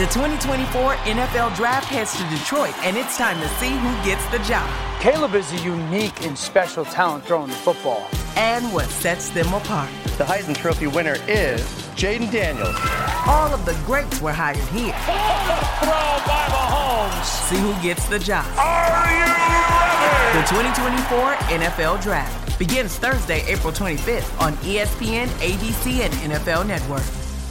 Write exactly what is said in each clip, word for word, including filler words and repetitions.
The twenty twenty-four N F L Draft heads to Detroit, and it's time to see who gets the job. Caleb is a unique and special talent throwing the football. And what sets them apart. The Heisman Trophy winner is Jaden Daniels. All of the greats were hired here. Throw by Mahomes. See who gets the job. Are you ready? The twenty twenty-four N F L Draft begins Thursday, April twenty-fifth on E S P N, A B C, and N F L Network.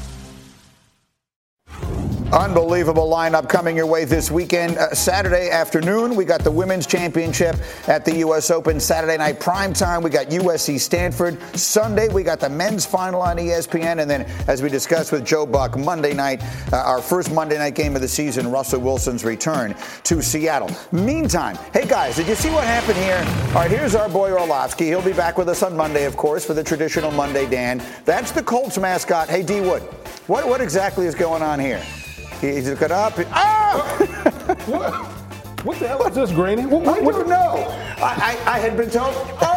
Unbelievable lineup coming your way this weekend. Uh, Saturday afternoon, we got the Women's Championship at the U S Open. Saturday night prime time, we got U S C Stanford. Sunday, we got the men's final on E S P N. And then, as we discussed with Joe Buck, Monday night, uh, our first Monday night game of the season, Russell Wilson's return to Seattle. Meantime, hey guys, did you see what happened here? All right, here's our boy Orlovsky. He'll be back with us on Monday, of course, for the traditional Monday Dan. That's the Colts mascot. Hey, D. Wood, what, what exactly is going on here? He's looking up. Oh! what? What the hell is this, Granny? What, what, I don't know. I, I, I had been told.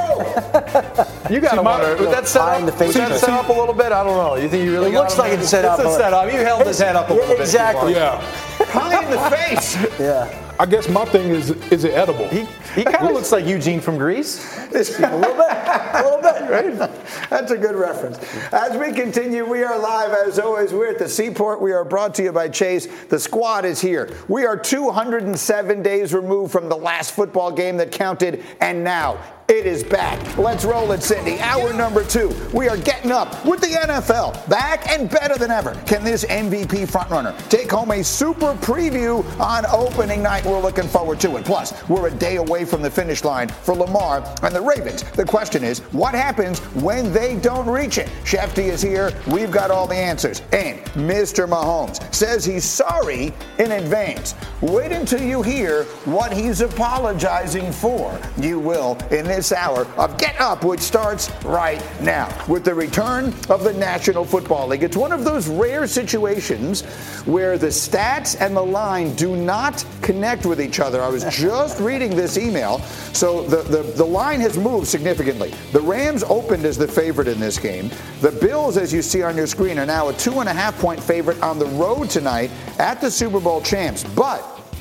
Oh! You got to wonder. Was that set up? The face Was that set up a little bit? I don't know. You think you really it got looks him like there? it's set up. It's a set up. You held his head up a little yeah, bit. Exactly. Yeah. Pie in the face. Yeah. I guess my thing is, is it edible? He, he kind of looks like Eugene from Grease. a little bit. A little bit, right? That's a good reference. As we continue, we are live, as always. We're at the Seaport. We are brought to you by Chase. The squad is here. We are two hundred seven days removed from the last football game that counted, and now it is back. Let's roll it, Cindy. Hour number two. We are getting up with the N F L. Back and better than ever. Can this M V P frontrunner take home a super preview on opening night? We're looking forward to it. Plus, we're a day away from the finish line for Lamar and the Ravens. The question is, what happens when they don't reach it? Shefty is here. We've got all the answers. And Mister Mahomes says he's sorry in advance. Wait until you hear what he's apologizing for. You will in this hour of Get Up, which starts right now with the return of the National Football League. It's one of those rare situations where the stats and the line do not connect with each other. I was just reading this email. So the, the, the line has moved significantly. The Rams opened as the favorite in this game. The Bills, as you see on your screen, are now a two and a half point favorite on the road tonight at the Super Bowl champs. But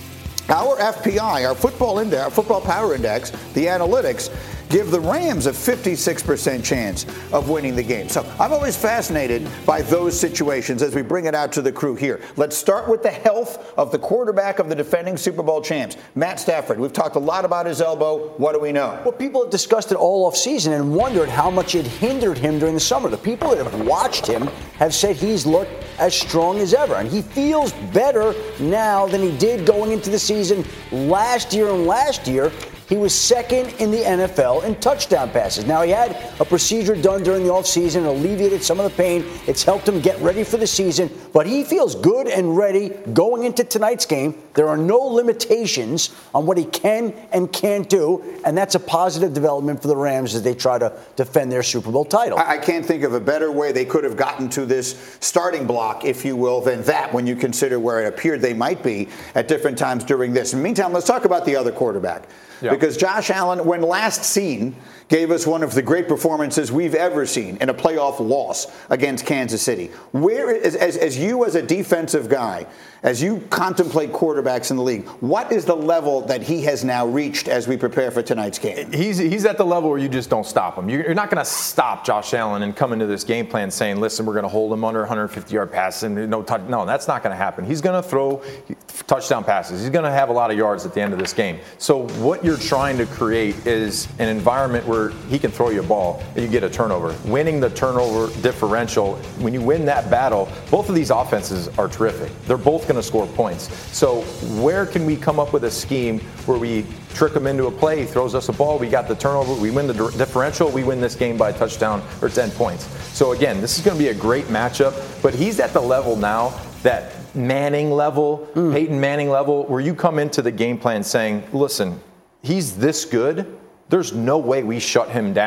our F P I, our football index, our football power index, the analytics, give the Rams a fifty-six percent chance of winning the game. So I'm always fascinated by those situations as we bring it out to the crew here. Let's start with the health of the quarterback of the defending Super Bowl champs, Matt Stafford. We've talked a lot about his elbow. What do we know? Well, people have discussed it all off season and wondered how much it hindered him during the summer. The people that have watched him have said he's looked as strong as ever, and he feels better now than he did going into the season last year. And last year, he was second in the N F L in touchdown passes. Now, he had a procedure done during the offseason, alleviated some of the pain. It's helped him get ready for the season, but he feels good and ready going into tonight's game. There are no limitations on what he can and can't do, and that's a positive development for the Rams as they try to defend their Super Bowl title. I can't think of a better way they could have gotten to this starting block, if you will, than that when you consider where it appeared they might be at different times during this. In the meantime, let's talk about the other quarterback. Yeah. Because Josh Allen, when last seen, gave us one of the great performances we've ever seen in a playoff loss against Kansas City. Where, as, as, as you as a defensive guy, as you contemplate quarterbacks in the league, what is the level that he has now reached as we prepare for tonight's game? He's he's at the level where you just don't stop him. You're not going to stop Josh Allen and come into this game plan saying, listen, we're going to hold him under one hundred fifty-yard passes and no touch. No, that's not going to happen. He's going to throw touchdown passes. He's going to have a lot of yards at the end of this game. So what you're trying to create is an environment where he can throw you a ball and you get a turnover. Winning the turnover differential, when you win that battle, both of these offenses are terrific. They're both going to score points. So where can we come up with a scheme where we trick him into a play, he throws us a ball, we got the turnover, we win the differential, we win this game by a touchdown or ten points. So again, this is going to be a great matchup, but he's at the level now, that Manning level, mm. Peyton Manning level, where you come into the game plan saying, listen, he's this good, there's no way we shut him down.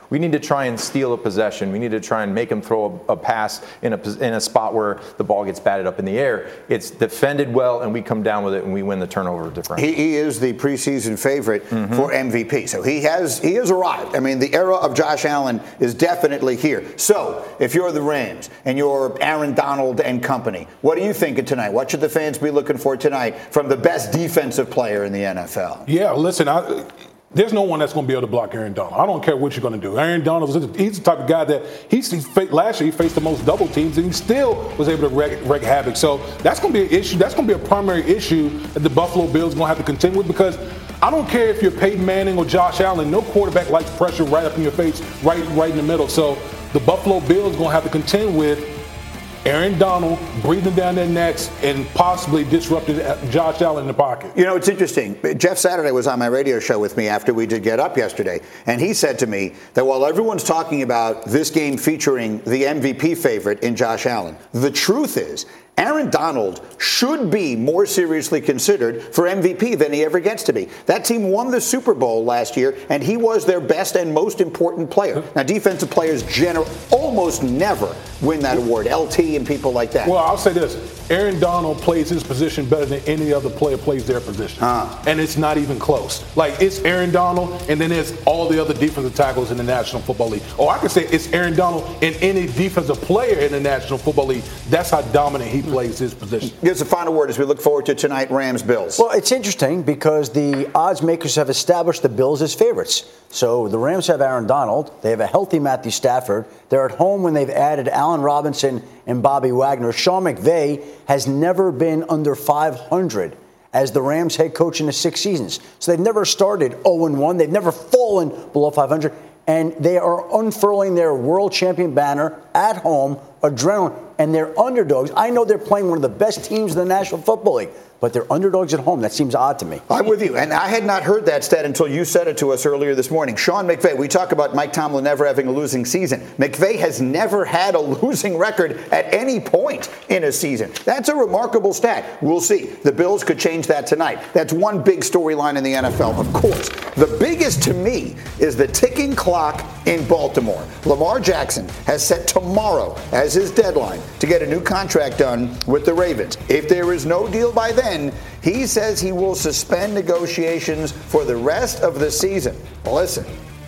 We need to try and steal a possession. We need to try and make them throw a, a pass in a in a spot where the ball gets batted up in the air. It's defended well, and we come down with it, and we win the turnover differential. He, he is the preseason favorite mm-hmm. for M V P, so he has he has arrived. I mean, the era of Josh Allen is definitely here. So, if you're the Rams and you're Aaron Donald and company, what are you thinking tonight? What should the fans be looking for tonight from the best defensive player in the N F L? Yeah, listen, I, there's no one that's going to be able to block Aaron Donald. I don't care what you're going to do. Aaron Donald, he's the type of guy that he's, he's last year he faced the most double teams, and he still was able to wreak, wreak havoc. So that's going to be an issue. That's going to be a primary issue that the Buffalo Bills are going to have to contend with, because I don't care if you're Peyton Manning or Josh Allen. No quarterback likes pressure right up in your face, right, right in the middle. So the Buffalo Bills are going to have to contend with Aaron Donald breathing down their necks and possibly disrupting Josh Allen in the pocket. You know, it's interesting. Jeff Saturday was on my radio show with me after we did Get Up yesterday, and he said to me that while everyone's talking about this game featuring the M V P favorite in Josh Allen, the truth is Aaron Donald should be more seriously considered for M V P than he ever gets to be. That team won the Super Bowl last year, and he was their best and most important player. Now, defensive players generally almost never win that award, L T and people like that. Well, I'll say this. Aaron Donald plays his position better than any other player plays their position. Uh. And it's not even close. Like, it's Aaron Donald, and then there's all the other defensive tackles in the National Football League. Or I could say it's Aaron Donald and any defensive player in the National Football League. That's how dominant he plays his position. Here's the final word as we look forward to tonight, Rams-Bills. Well, it's interesting because the odds makers have established the Bills as favorites. So the Rams have Aaron Donald. They have a healthy Matthew Stafford. They're at home when they've added Allen Robinson and Bobby Wagner. Sean McVay has never been under five hundred as the Rams head coach in the six seasons. So they've never started oh and one. They've never fallen below five hundred. And they are unfurling their world champion banner at home, adrenaline, and they're underdogs. I know they're playing one of the best teams in the National Football League, but they're underdogs at home. That seems odd to me. I'm with you. And I had not heard that stat until you said it to us earlier this morning. Sean McVay, we talk about Mike Tomlin never having a losing season. McVay has never had a losing record at any point in a season. That's a remarkable stat. We'll see. The Bills could change that tonight. That's one big storyline in the N F L, of course. The biggest to me is the ticking clock in Baltimore. Lamar Jackson has set tomorrow as his deadline to get a new contract done with the Ravens. If there is no deal by then, he says he will suspend negotiations for the rest of the season. Well, listen.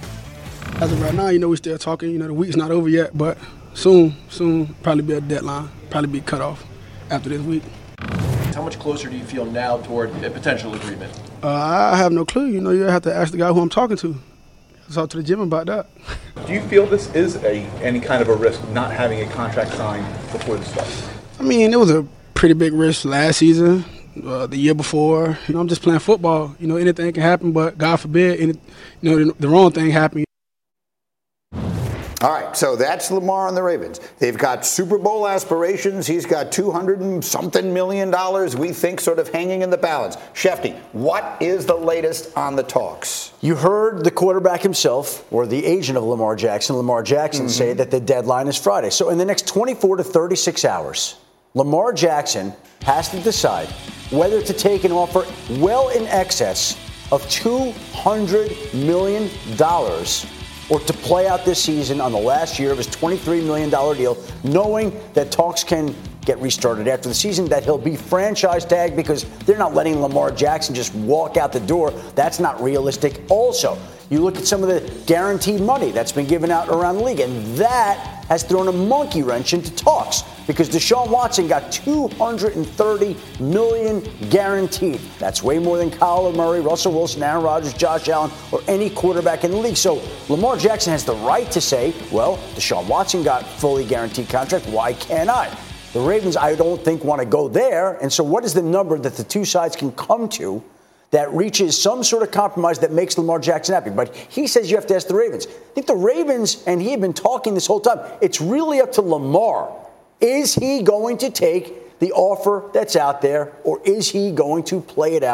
As of right now, you know, we're still talking. You know, the week's not over yet, but soon, soon, probably be a deadline, probably be cut off after this week. How much closer do you feel now toward a potential agreement? Uh, I have no clue. You know, you have to ask the guy who I'm talking to. I'll talk to the gym about that. Do you feel this is a any kind of a risk not having a contract signed before the start? I mean, it was a pretty big risk last season, uh, the year before. You know, I'm just playing football. You know, anything can happen, but God forbid, any, you know, the, the wrong thing happen. All right, so that's Lamar and the Ravens. They've got Super Bowl aspirations. He's got two hundred and something million dollars, we think, sort of hanging in the balance. Shefty, what is the latest on the talks? You heard the quarterback himself, or the agent of Lamar Jackson, Lamar Jackson, mm-hmm. say that the deadline is Friday. So in the next twenty-four to thirty-six hours, Lamar Jackson has to decide whether to take an offer well in excess of two hundred million dollars or to play out this season on the last year of his twenty-three million dollars deal, knowing that talks can get restarted after the season, that he'll be franchise tagged because they're not letting Lamar Jackson just walk out the door. That's not realistic. Also, you look at some of the guaranteed money that's been given out around the league, and that has thrown a monkey wrench into talks because Deshaun Watson got two hundred thirty million dollars guaranteed. That's way more than Kyler Murray, Russell Wilson, Aaron Rodgers, Josh Allen, or any quarterback in the league. So Lamar Jackson has the right to say, well, Deshaun Watson got fully guaranteed contract. Why can't I? The Ravens, I don't think, want to go there. And so what is the number that the two sides can come to that reaches some sort of compromise that makes Lamar Jackson happy? But he says you have to ask the Ravens. I think the Ravens, and he had been talking this whole time, it's really up to Lamar. Is he going to take the offer that's out there, or is he going to play it out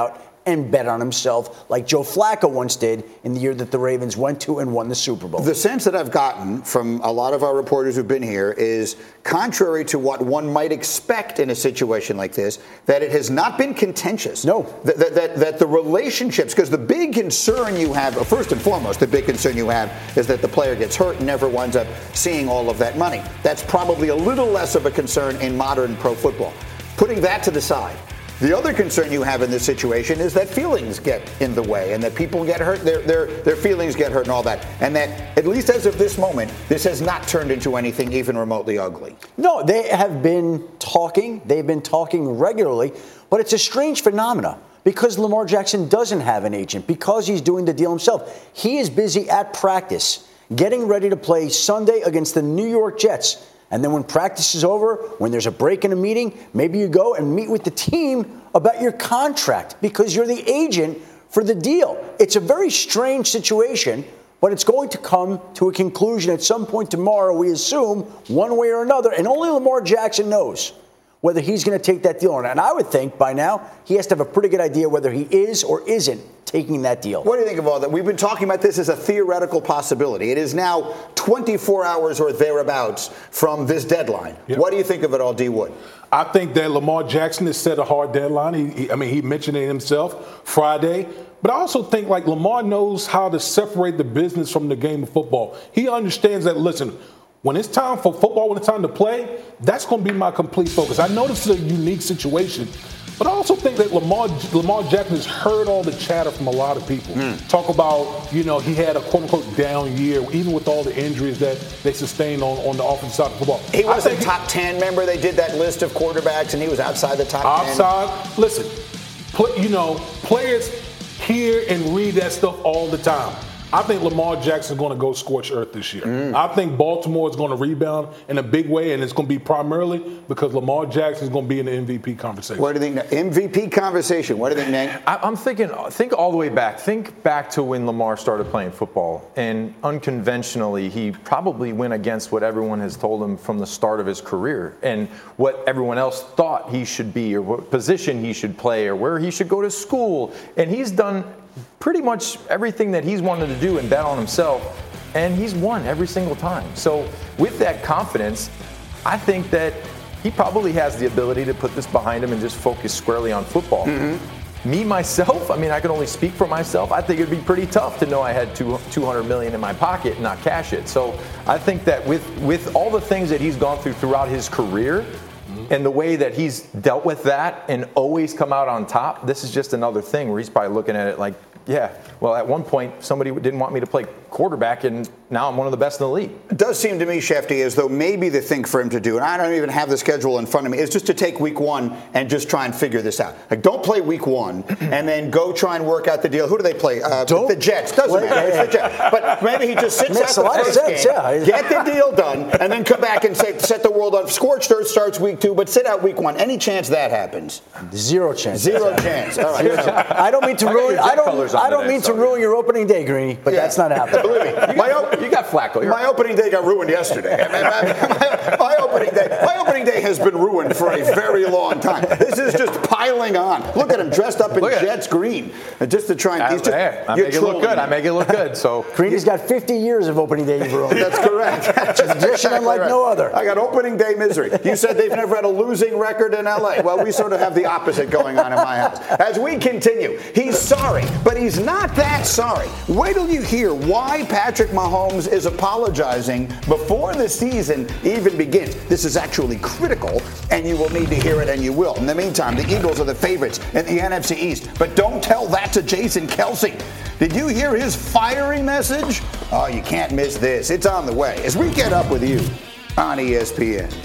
and bet on himself like Joe Flacco once did in the year that the Ravens went to and won the Super Bowl. The sense that I've gotten from a lot of our reporters who've been here is, contrary to what one might expect in a situation like this, that it has not been contentious. No. That, that, that, that the relationships, because the big concern you have, first and foremost, the big concern you have is that the player gets hurt and never winds up seeing all of that money. That's probably a little less of a concern in modern pro football. Putting that to the side, the other concern you have in this situation is that feelings get in the way and that people get hurt, their, their, their feelings get hurt and all that. And that, at least as of this moment, this has not turned into anything even remotely ugly. No, they have been talking. They've been talking regularly. But it's a strange phenomena because Lamar Jackson doesn't have an agent, because he's doing the deal himself. He is busy at practice, getting ready to play Sunday against the New York Jets. And then when practice is over, when there's a break in a meeting, maybe you go and meet with the team about your contract because you're the agent for the deal. It's a very strange situation, but it's going to come to a conclusion at some point tomorrow, we assume, one way or another. And only Lamar Jackson knows whether he's going to take that deal or not. And I would think by now he has to have a pretty good idea whether he is or isn't taking that deal. What do you think of all that? We've been talking about this as a theoretical possibility. It is now twenty-four hours or thereabouts from this deadline. Yep. What do you think of it all, D. Wood? I think that Lamar Jackson has set a hard deadline. He, he, I mean, he mentioned it himself Friday. But I also think, like, Lamar knows how to separate the business from the game of football. He understands that, listen, when it's time for football, when it's time to play, that's going to be my complete focus. I know this is a unique situation, but I also think that Lamar Lamar Jackson has heard all the chatter from a lot of people. Mm. Talk about, you know, he had a quote-unquote down year, even with all the injuries that they sustained on, on the offensive side of football. He was a top ten. Remember, they did that list of quarterbacks, and he was outside the top outside, ten. Outside. Listen, put, you know, players hear and read that stuff all the time. I think Lamar Jackson is going to go scorched earth this year. Mm. I think Baltimore is going to rebound in a big way, and it's going to be primarily because Lamar Jackson is going to be in the M V P conversation. What do you think? M V P conversation. What do you think, Nate? I'm thinking, think all the way back. Think back to when Lamar started playing football, and unconventionally, he probably went against what everyone has told him from the start of his career, and what everyone else thought he should be, or what position he should play, or where he should go to school, and he's done pretty much everything that he's wanted to do and bet on himself, and he's won every single time. So with that confidence, I think that he probably has the ability to put this behind him and just focus squarely on football. Mm-hmm. Me, myself, I mean, I can only speak for myself. I think it'd be pretty tough to know I had two hundred million dollars in my pocket and not cash it. So I think that with, with all the things that he's gone through throughout his career, and the way that he's dealt with that and always come out on top, this is just another thing where he's probably looking at it like, yeah, well, at one point, somebody didn't want me to play quarterback, and now I'm one of the best in the league. It does seem to me, Shefty, as though maybe the thing for him to do, and I don't even have the schedule in front of me, is just to take week one and just try and figure this out. Like, don't play week one and then go try and work out the deal. Who do they play? Uh, the Jets. Doesn't play, matter. Yeah. It's the Jets. But maybe he just sits out the first sense, game, yeah. get the deal done, and then come back and say, set the world on. Scorched earth starts week two, but sit out week one. Any chance that happens? Zero chance. Zero chance. All right. Zero chance. I don't mean to ruin. I don't. I don't mean to ruin your opening day, Greeny, but yeah. That's not happening. Believe me, my op- you got Flacco. You're my opening day got ruined yesterday. I mean, my, my opening day, my opening day has been ruined for a very long time. This is just piling on. Look at him dressed up in Jets green, just to try and. I, he's just, hey, I make it look good. I make it look good. So Greeny's got fifty years of opening day ruined. That's correct. Just exactly unlike right. no other. I got opening day misery. You said they've never had a losing record in L A. Well, we sort of have the opposite going on in my house. As we continue, he's sorry, but he's not that sorry. Wait till you hear why Patrick Mahomes is apologizing before the season even begins. This is actually critical, and you will need to hear it, and you will. In the meantime, the Eagles are the favorites in the N F C East, but don't tell that to Jason Kelce. Did you hear his fiery message? Oh, you can't miss this. It's on the way as we get up with you on E S P N.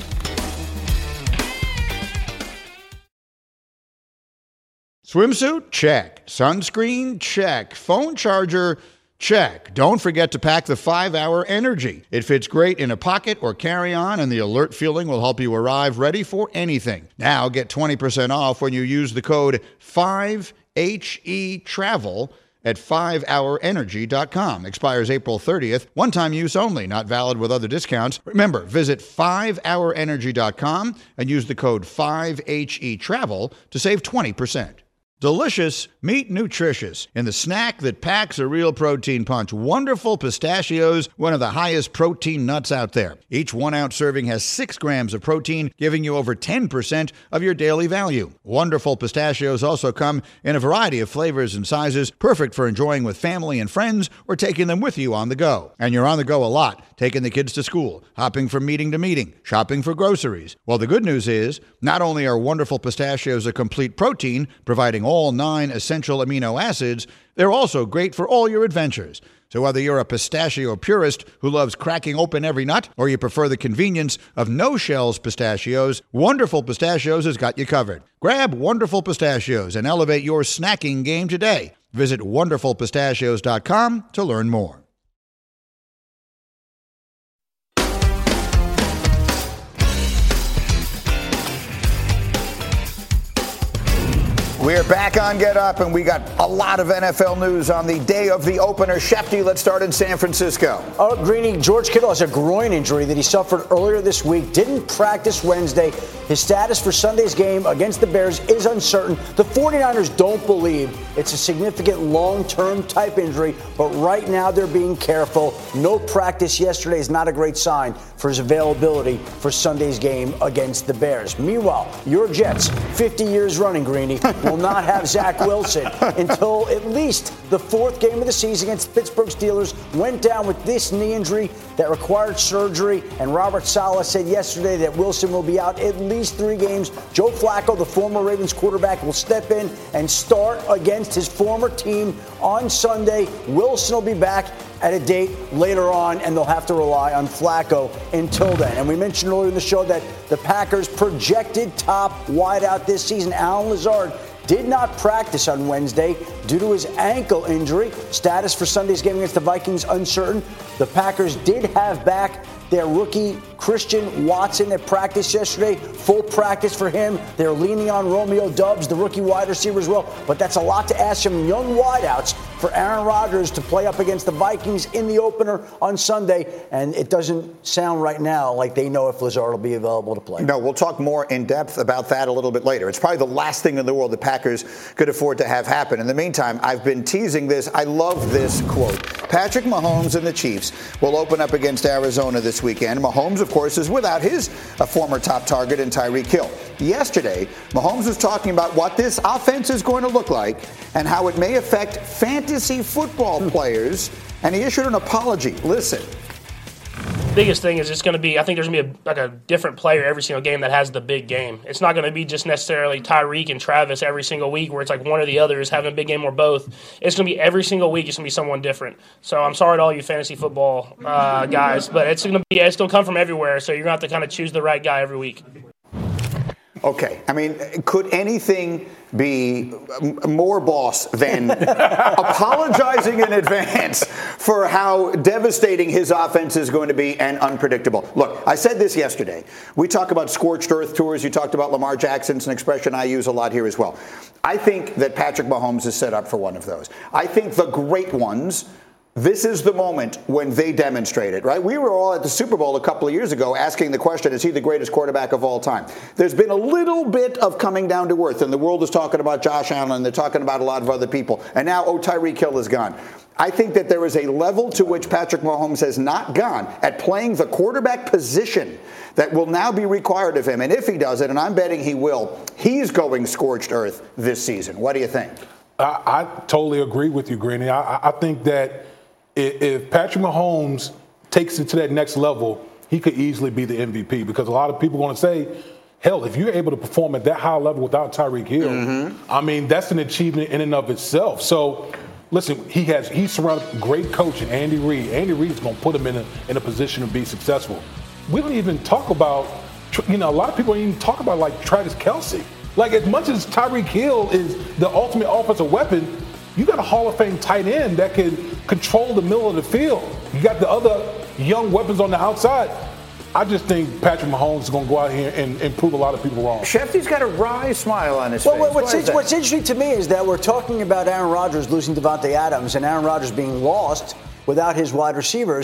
Swimsuit? Check. Sunscreen? Check. Phone charger? Check. Don't forget to pack the five hour Energy. It fits great in a pocket or carry-on, and the alert feeling will help you arrive ready for anything. Now get twenty percent off when you use the code five H E travel at five hour energy dot com. Expires April thirtieth. One-time use only. Not valid with other discounts. Remember, visit five hour energy dot com and use the code five H E travel to save twenty percent. Delicious, meet nutritious. In the snack that packs a real protein punch, Wonderful Pistachios, one of the highest protein nuts out there. Each one-ounce serving has six grams of protein, giving you over ten percent of your daily value. Wonderful Pistachios also come in a variety of flavors and sizes, perfect for enjoying with family and friends or taking them with you on the go. And you're on the go a lot, taking the kids to school, hopping from meeting to meeting, shopping for groceries. Well, the good news is, not only are Wonderful Pistachios a complete protein, providing all nine essential amino acids, they're also great for all your adventures. So whether you're a pistachio purist who loves cracking open every nut, or you prefer the convenience of no-shells pistachios, Wonderful Pistachios has got you covered. Grab Wonderful Pistachios and elevate your snacking game today. Visit wonderful pistachios dot com to learn more. We're back on Get Up, and we got a lot of N F L news on the day of the opener. Shefty, let's start in San Francisco. Oh, Greeny, George Kittle has a groin injury that he suffered earlier this week. Didn't practice Wednesday. His status for Sunday's game against the Bears is uncertain. The 49ers don't believe it's a significant long-term type injury, but right now they're being careful. No practice yesterday is not a great sign for his availability for Sunday's game against the Bears. Meanwhile, your Jets, fifty years running, Greeny, will not have Zach Wilson until at least the fourth game of the season against the Pittsburgh Steelers. Went down with this knee injury that required surgery, and Robert Saleh said yesterday that Wilson will be out at least three games. Joe Flacco, the former Ravens quarterback, will step in and start against his former team on Sunday. Wilson will be back at a date later on, and they'll have to rely on Flacco until then. And we mentioned earlier in the show that the Packers' projected top wideout this season, Allen Lazard, did not practice on Wednesday due to his ankle injury. Status for Sunday's game against the Vikings uncertain. The Packers did have back their rookie Christian Watson at practice yesterday. Full practice for him. They're leaning on Romeo Doubs, the rookie wide receiver as well. But that's a lot to ask from young wideouts for Aaron Rodgers to play up against the Vikings in the opener on Sunday. And it doesn't sound right now like they know if Lazard will be available to play. No, we'll talk more in depth about that a little bit later. It's probably the last thing in the world the Packers could afford to have happen. In the meantime, I've been teasing this. I love this quote. Patrick Mahomes and the Chiefs will open up against Arizona this weekend. Mahomes, of course, is without his a former top target in Tyreek Hill. Yesterday, Mahomes was talking about what this offense is going to look like and how it may affect fantasy football players, and he issued an apology. Listen. Biggest thing is it's going to be, I think there's going to be a, like a different player every single game that has the big game. It's not going to be just necessarily Tyreek and Travis every single week where it's like one or the other is having a big game or both. It's going to be every single week it's going to be someone different. So I'm sorry to all you fantasy football uh, guys, but it's going to be it's going to come from everywhere. So you're going to have to kind of choose the right guy every week. Okay. I mean, could anything be more boss than apologizing in advance for how devastating his offense is going to be and unpredictable? Look, I said this yesterday. We talk about scorched earth tours. You talked about Lamar Jackson. It's an expression I use a lot here as well. I think that Patrick Mahomes is set up for one of those. I think the great ones, this is the moment when they demonstrate it, right? We were all at the Super Bowl a couple of years ago asking the question, is he the greatest quarterback of all time? There's been a little bit of coming down to earth, and the world is talking about Josh Allen, and they're talking about a lot of other people. And now, oh, Tyreek Hill is gone. I think that there is a level to which Patrick Mahomes has not gone at playing the quarterback position that will now be required of him. And if he does it, and I'm betting he will, he's going scorched earth this season. What do you think? I, I totally agree with you, Greeny. I, I think that if Patrick Mahomes takes it to that next level, he could easily be the M V P because a lot of people want to say, hell, if you're able to perform at that high level without Tyreek Hill, mm-hmm. I mean, that's an achievement in and of itself. So, listen, he has he's surrounded with great coaching, Andy Reid. Andy Reid is going to put him in a, in a position to be successful. We don't even talk about, you know, a lot of people don't even talk about, like, Travis Kelce. Like, as much as Tyreek Hill is the ultimate offensive weapon, you got a Hall of Fame tight end that can control the middle of the field. You got the other young weapons on the outside. I just think Patrick Mahomes is going to go out here and, and prove a lot of people wrong. Shefty's got a wry smile on his well, face. What's, in, what's interesting to me is that we're talking about Aaron Rodgers losing Devontae Adams and Aaron Rodgers being lost without his wide receivers.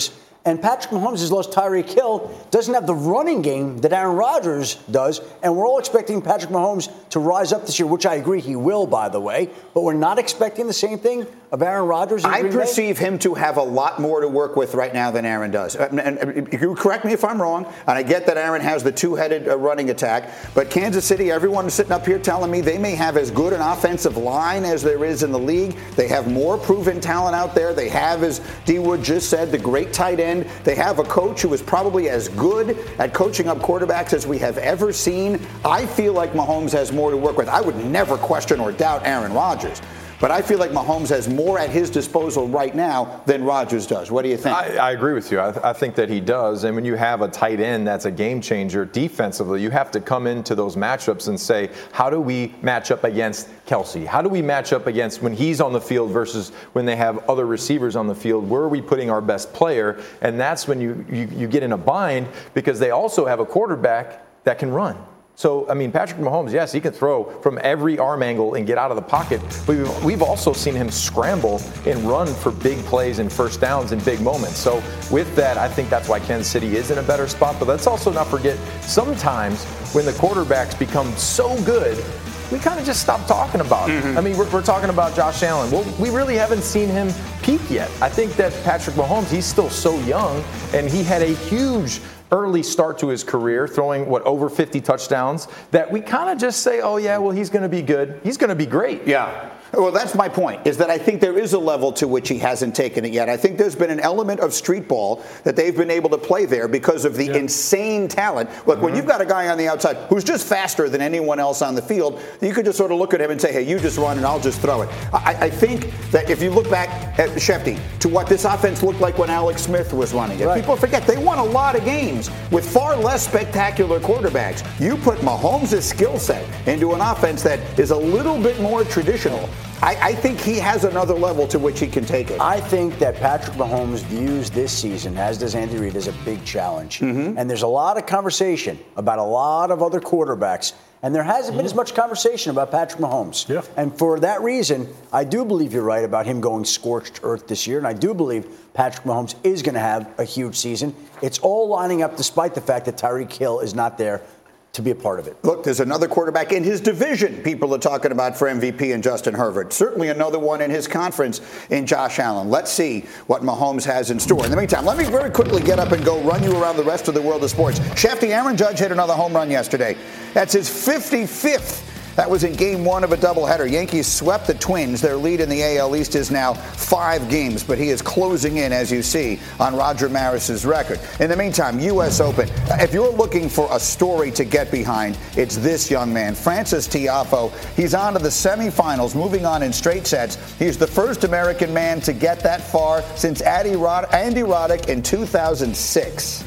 And Patrick Mahomes has lost Tyreek Hill, doesn't have the running game that Aaron Rodgers does. And we're all expecting Patrick Mahomes to rise up this year, which I agree he will, by the way. But we're not expecting the same thing of Aaron Rodgers. I perceive him to have a lot more to work with right now than Aaron does. And, and you correct me if I'm wrong, and I get that Aaron has the two-headed uh, running attack, but Kansas City, everyone is sitting up here telling me they may have as good an offensive line as there is in the league. They have more proven talent out there. They have, as D. Wood just said, the great tight end. They have a coach who is probably as good at coaching up quarterbacks as we have ever seen. I feel like Mahomes has more to work with. I would never question or doubt Aaron Rodgers. But I feel like Mahomes has more at his disposal right now than Rodgers does. What do you think? I, I agree with you. I, th- I think that he does. And when you have a tight end that's a game changer defensively, you have to come into those matchups and say, how do we match up against Kelsey? How do we match up against when he's on the field versus when they have other receivers on the field? Where are we putting our best player? And that's when you, you, you get in a bind because they also have a quarterback that can run. So, I mean, Patrick Mahomes, yes, he can throw from every arm angle and get out of the pocket. But we've, we've also seen him scramble and run for big plays and first downs in big moments. So with that, I think that's why Kansas City is in a better spot. But let's also not forget, sometimes when the quarterbacks become so good, we kind of just stop talking about it. Mm-hmm. I mean, we're, we're talking about Josh Allen. Well, we really haven't seen him peak yet. I think that Patrick Mahomes, he's still so young, and he had a huge early start to his career, throwing, what, over fifty touchdowns, that we kind of just say, oh, yeah, well, he's going to be good. He's going to be great. Yeah. Well, that's my point, is that I think there is a level to which he hasn't taken it yet. I think there's been an element of street ball that they've been able to play there because of the yeah. insane talent. Look, mm-hmm. when you've got a guy on the outside who's just faster than anyone else on the field, you could just sort of look at him and say, hey, you just run and I'll just throw it. I, I think that if you look back at Shefty, to what this offense looked like when Alex Smith was running it, right. people forget they won a lot of games with far less spectacular quarterbacks. You put Mahomes' skill set into an offense that is a little bit more traditional. I, I think he has another level to which he can take it. I think that Patrick Mahomes views this season, as does Andy Reid, as a big challenge. Mm-hmm. And there's a lot of conversation about a lot of other quarterbacks. And there hasn't mm-hmm. been as much conversation about Patrick Mahomes. Yeah. And for that reason, I do believe you're right about him going scorched earth this year. And I do believe Patrick Mahomes is going to have a huge season. It's all lining up despite the fact that Tyreek Hill is not there to be a part of it. Look, there's another quarterback in his division people are talking about for M V P in Justin Herbert. Certainly another one in his conference in Josh Allen. Let's see what Mahomes has in store. In the meantime, let me very quickly get up and go run you around the rest of the world of sports. Shefty, Aaron Judge hit another home run yesterday. That's his fifty-fifth. That was in game one of a doubleheader. Yankees swept the Twins. Their lead in the A L East is now five games, but he is closing in, as you see, on Roger Maris's record. In the meantime, U S Open. If you're looking for a story to get behind, it's this young man, Frances Tiafoe. He's on to the semifinals, moving on in straight sets. He's the first American man to get that far since Andy Roddick in two thousand six.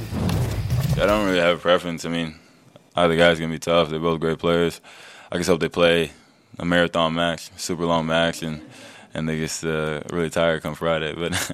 I don't really have a preference. I mean, either guy's going to be tough. They're both great players. I just hope they play a marathon match, super long match, and and they get uh, really tired come Friday. But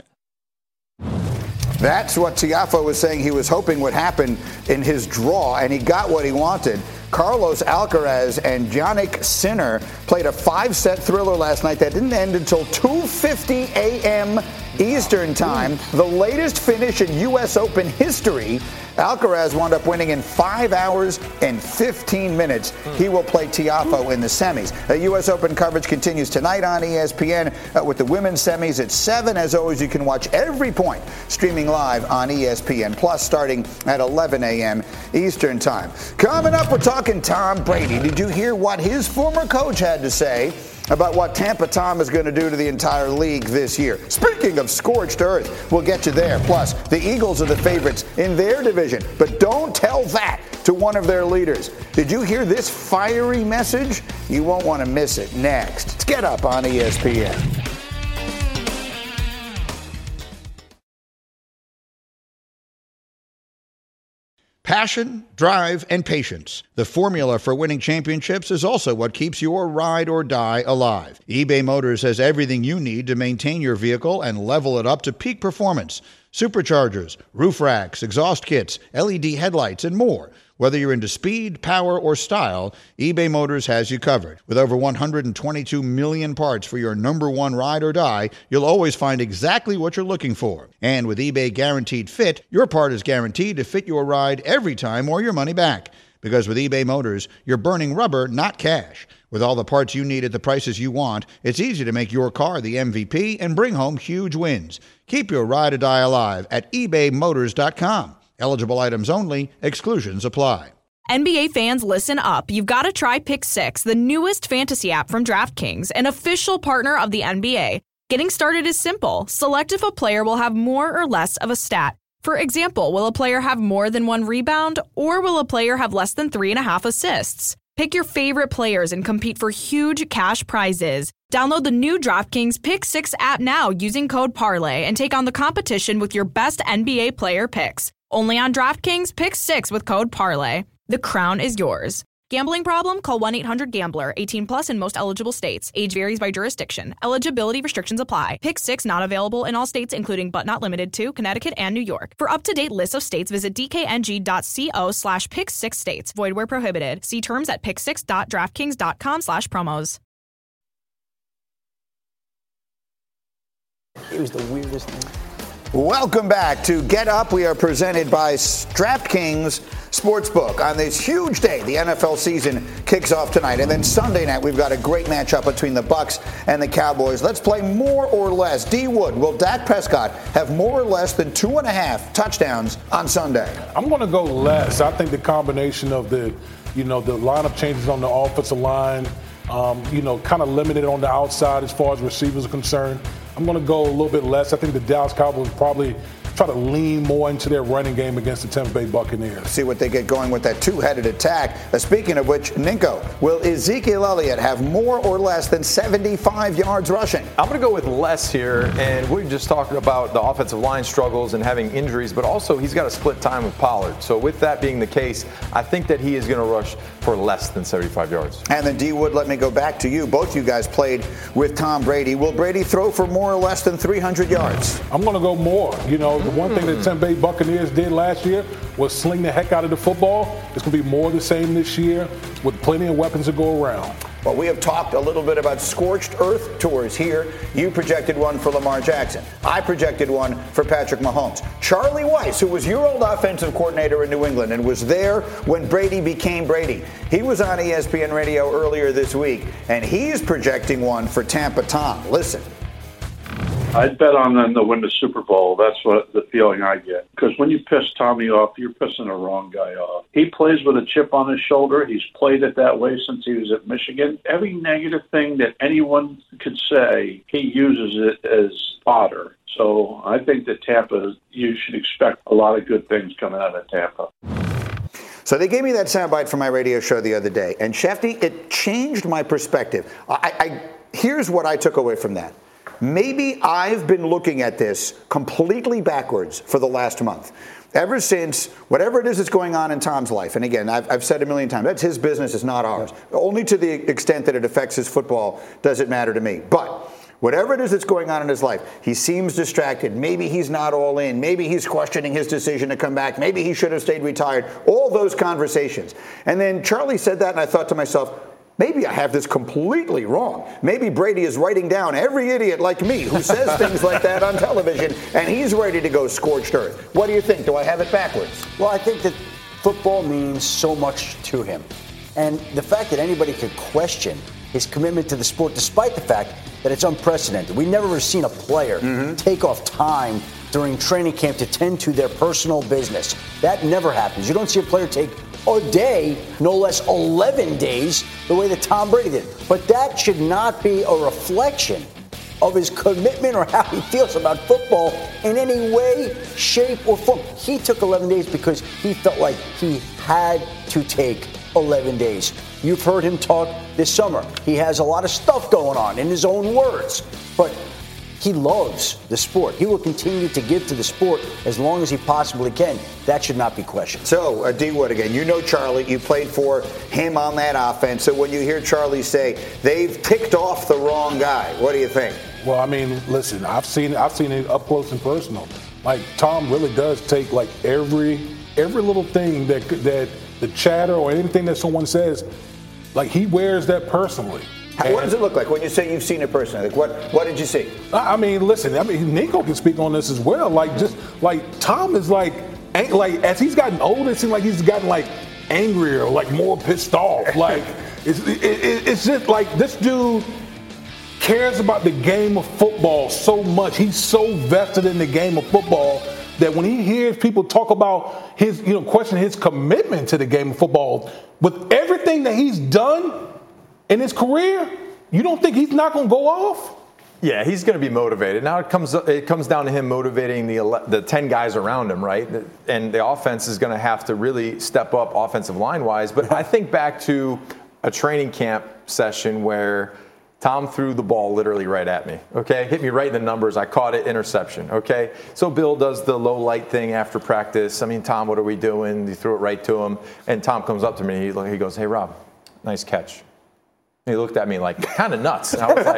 that's what Tiafoe was saying he was hoping would happen in his draw, and he got what he wanted. Carlos Alcaraz and Jannik Sinner played a five-set thriller last night that didn't end until two fifty a.m. Eastern Time, the latest finish in U S Open history. Alcaraz wound up winning in five hours and fifteen minutes. He will play Tiafoe in the semis. The U S Open coverage continues tonight on E S P N uh, with the women's semis at seven. As always, you can watch every point streaming live on E S P N Plus starting at eleven a.m. Eastern Time. Coming up, we're talking Tom Brady. Did you hear what his former coach had to say about what Tampa Tom is going to do to the entire league this year? Speaking of scorched earth, we'll get you there. Plus, the Eagles are the favorites in their division, but don't tell that to one of their leaders. Did you hear this fiery message? You won't want to miss it next. Let's get up on E S P N. Passion, drive, and patience. The formula for winning championships is also what keeps your ride or die alive. eBay Motors has everything you need to maintain your vehicle and level it up to peak performance. Superchargers, roof racks, exhaust kits, L E D headlights, and more. Whether you're into speed, power, or style, eBay Motors has you covered. With over one hundred twenty-two million parts for your number one ride or die, you'll always find exactly what you're looking for. And with eBay Guaranteed Fit, your part is guaranteed to fit your ride every time or your money back. Because with eBay Motors, you're burning rubber, not cash. With all the parts you need at the prices you want, it's easy to make your car the M V P and bring home huge wins. Keep your ride or die alive at ebay motors dot com. Eligible items only. Exclusions apply. N B A fans, listen up. You've got to try Pick Six, the newest fantasy app from DraftKings, an official partner of the N B A. Getting started is simple. Select if a player will have more or less of a stat. For example, will a player have more than one rebound, or will a player have less than three and a half assists? Pick your favorite players and compete for huge cash prizes. Download the new DraftKings Pick Six app now using code Parlay and take on the competition with your best N B A player picks. Only on DraftKings Pick Six with code Parlay. The crown is yours. Gambling problem? Call one eight hundred gambler. eighteen plus in most eligible states. Age varies by jurisdiction. Eligibility restrictions apply. Pick Six not available in all states, including but not limited to Connecticut and New York. For up-to-date lists of states, visit dkng.co slash pick six states. Void where prohibited. See terms at pick six dot draftkings dot com slash promos. It was the weirdest thing. Welcome back to Get Up. We are presented by DraftKings Sportsbook. On this huge day, the N F L season kicks off tonight. And then Sunday night, we've got a great matchup between the Bucs and the Cowboys. Let's play more or less. D. Wood, will Dak Prescott have more or less than two and a half touchdowns on Sunday? I'm going to go less. I think the combination of the, you know, the lineup changes on the offensive line, um, you know, kind of limited on the outside as far as receivers are concerned. I'm going to go a little bit less. I think the Dallas Cowboys probably try to lean more into their running game against the Tampa Bay Buccaneers. See what they get going with that two-headed attack. Uh, speaking of which, Ninko, will Ezekiel Elliott have more or less than seventy-five yards rushing? I'm going to go with less here, and we're just talking about the offensive line struggles and having injuries, but also he's got to split time with Pollard. So with that being the case, I think that he is going to rush for less than seventy-five yards. And then D. Wood, let me go back to you. Both you guys played with Tom Brady. Will Brady throw for more or less than three hundred yards? I'm going to go more. You know, the one thing that Tampa Bay Buccaneers did last year was sling the heck out of the football. It's going to be more the same this year with plenty of weapons to go around. Well, we have talked a little bit about scorched earth tours here. You projected one for Lamar Jackson. I projected one for Patrick Mahomes. Charlie Weiss, who was your old offensive coordinator in New England and was there when Brady became Brady, he was on E S P N Radio earlier this week, and he's projecting one for Tampa Tom. Listen. I'd bet on them to win the Super Bowl. That's what the feeling I get. Because when you piss Tommy off, you're pissing the wrong guy off. He plays with a chip on his shoulder. He's played it that way since he was at Michigan. Every negative thing that anyone could say, he uses it as fodder. So I think that Tampa, you should expect a lot of good things coming out of Tampa. So they gave me that soundbite from my radio show the other day. And Shefty, it changed my perspective. I, I, here's what I took away from that. Maybe I've been looking at this completely backwards for the last month. Ever since whatever it is that's going on in Tom's life, and again, I've, I've said a million times, that's his business, it's not ours. Only to the extent that it affects his football does it matter to me. But whatever it is that's going on in his life, he seems distracted. Maybe he's not all in. Maybe he's questioning his decision to come back. Maybe he should have stayed retired. All those conversations. And then Charlie said that, and I thought to myself, maybe I have this completely wrong. Maybe Brady is writing down every idiot like me who says things like that on television, and he's ready to go scorched earth. What do you think? Do I have it backwards? Well, I think that football means so much to him. And the fact that anybody could question his commitment to the sport, despite the fact that it's unprecedented. We've never seen a player mm-hmm. take off time during training camp to tend to their personal business. That never happens. You don't see a player take a day, no less eleven days, the way that Tom Brady did. But that should not be a reflection of his commitment or how he feels about football in any way, shape, or form. He took eleven days because he felt like he had to take eleven days. You've heard him talk this summer. He has a lot of stuff going on in his own words, but he loves the sport. He will continue to give to the sport as long as he possibly can. That should not be questioned. So, uh, D. Wood again, you know Charlie. You played for him on that offense. So when you hear Charlie say they've ticked off the wrong guy, what do you think? Well, I mean, listen, I've seen I've seen it up close and personal. Like, Tom really does take like every every little thing that that the chatter or anything that someone says, like he wears that personally. How, what does it look like when you say you've seen it personally? Like what what did you see? I mean, listen, I mean, Nico can speak on this as well. Like, just like Tom is like, like as he's gotten older, it seems like he's gotten like angrier, like more pissed off. Like, it's it, it, it's just like this dude cares about the game of football so much. He's so vested in the game of football that when he hears people talk about his, you know, question his commitment to the game of football, with everything that he's done in his career, you don't think he's not going to go off? Yeah, he's going to be motivated. Now it comes it comes down to him motivating the the ten guys around him, right? And the offense is going to have to really step up offensive line-wise. But I think back to a training camp session where Tom threw the ball literally right at me, okay? Hit me right in the numbers. I caught it, interception, okay? So Bill does the low light thing after practice. I mean, Tom, what are we doing? He threw it right to him. And Tom comes up to me. He, he goes, hey, Rob, nice catch. And he looked at me like, kind of nuts. And I was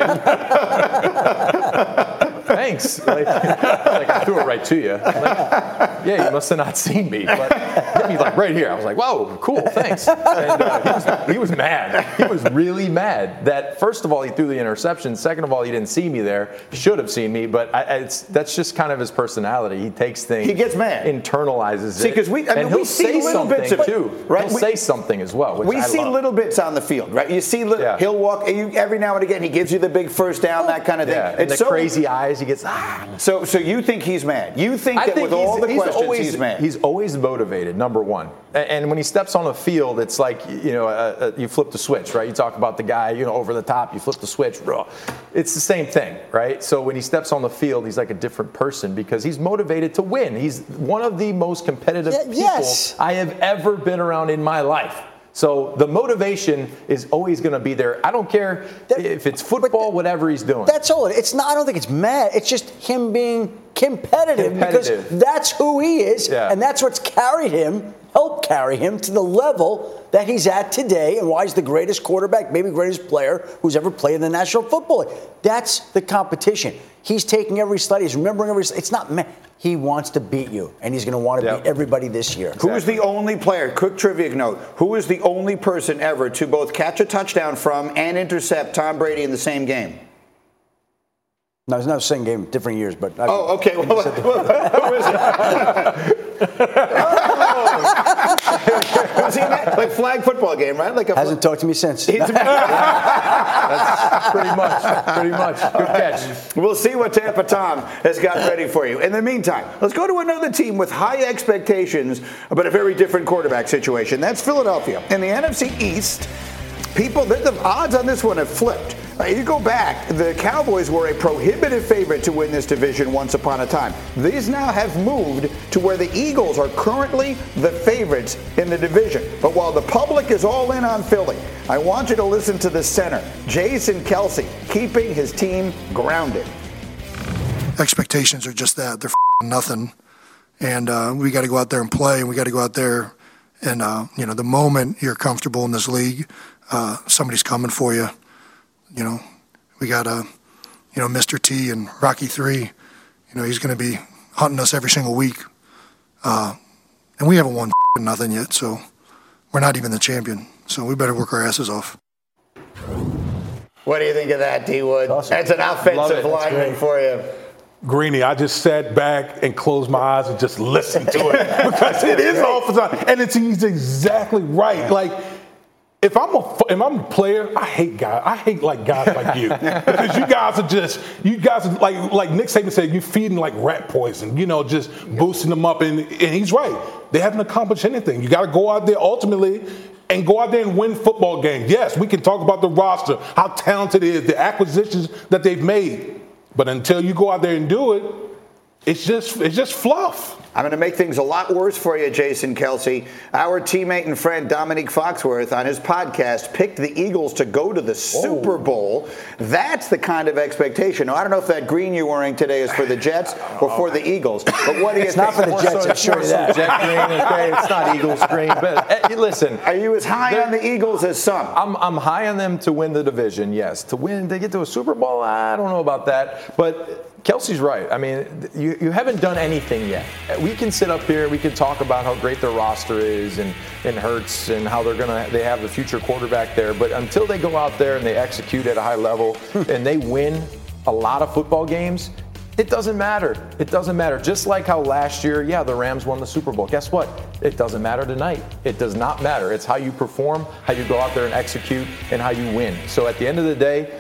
like, thanks. Like, like, I threw it right to you. Like, yeah, you must have not seen me. But hit me like right here. I was like, whoa, cool, thanks. And uh, he, was, he was mad. He was really mad that, first of all, he threw the interception. Second of all, he didn't see me there. Should have seen me. But I, it's, that's just kind of his personality. He takes things. He gets mad. Internalizes see, it. Because we, I mean, and he'll we see say little bits something, of, too. Right? He'll we, say something as well, which We I see love. little bits on the field, right? You see, li- Yeah. he'll walk, you, every now and again, he gives you the big first down, that kind of thing. Yeah, and it's the so, crazy eyes, he gets, ah. So, so you think he's mad? You think I that think with all the he's questions, always, he's mad? He's always motivated, number one. And, and when he steps on the field, it's like, you know, uh, uh, you flip the switch, right? You talk about the guy, you know, over the top, you flip the switch. Bro. It's the same thing, right? So when he steps on the field, he's like a different person because he's motivated to win. He's one of the most competitive Yeah, people yes. I have ever been around in my life. So the motivation is always going to be there. I don't care That- if it's football, whatever he's doing. That's all. It's not. I don't think it's mad. It's just him being competitive, Competitive. because that's who he is, Yeah. and that's what's carried him, helped carry him to the level that he's at today, and why he's the greatest quarterback, maybe greatest player who's ever played in the National Football League. That's the competition. He's taking every study. He's remembering every. It's not mad. He wants to beat you, and he's going to want to Yep. beat everybody this year. Who is the only player, quick trivia note, who is the only person ever to both catch a touchdown from and intercept Tom Brady in the same game? No, it's not the same game, different years, but. I, Oh, okay. Well, who is it? Was he in that, like flag football game, right? Like a Hasn't talked to me since. That's pretty much, pretty much. Good catch. We'll see what Tampa Tom has got ready for you. In the meantime, let's go to another team with high expectations, but a very different quarterback situation. That's Philadelphia. In the N F C East, people, the, the odds on this one have flipped. Uh, you go back, the Cowboys were a prohibitive favorite to win this division once upon a time. These now have moved to where the Eagles are currently the favorites in the division. But while the public is all in on Philly, I want you to listen to the center, Jason Kelce, keeping his team grounded. Expectations are just that. They're f***ing nothing. And uh, we got to go out there and play, and we got to go out there and, uh, you know, the moment you're comfortable in this league, uh, somebody's coming for you. You know, we got, uh, you know, Mister T and Rocky three. You know, he's going to be hunting us every single week. Uh, and we haven't won f***ing nothing yet, so we're not even the champion. So we better work our asses off. What do you think of that, D. Wood? Awesome. That's an offensive lineman for you. Greeny, I just sat back and closed my eyes and just listened to it because it is offensive, and it's he's exactly right. Like, if I'm a if I'm a player, I hate guys. I hate like guys like you because you guys are just you guys are like like Nick Saban said, you're feeding like rat poison. You know, just boosting them up, and and he's right. They haven't accomplished anything. You got to go out there ultimately and go out there and win football games. Yes, we can talk about the roster, how talented it is, the acquisitions that they've made. But until you go out there and do it, it's just it's just fluff. I'm going to make things a lot worse for you, Jason Kelce. Our teammate and friend Dominique Foxworth on his podcast picked the Eagles to go to the Super Bowl. That's the kind of expectation. Now, I don't know if that green you're wearing today is for the Jets or for the Eagles, but what do you It's think? not for the Jets, I'm sure of that. Jet green, okay? It's not Eagles green, but hey, listen. Are you as high on the Eagles as some? I'm I'm high on them to win the division. Yes, to win, to get to a Super Bowl. I don't know about that, but Kelce's right. I mean, you, you haven't done anything yet. we can sit up here, we can talk about how great their roster is and, and Hurts and how they're gonna they have the future quarterback there. But until they go out there and they execute at a high level and they win a lot of football games, it doesn't matter. It doesn't matter. Just like how last year, yeah, the Rams won the Super Bowl. Guess what? It doesn't matter tonight. It does not matter. It's how you perform, how you go out there and execute, and how you win. So at the end of the day,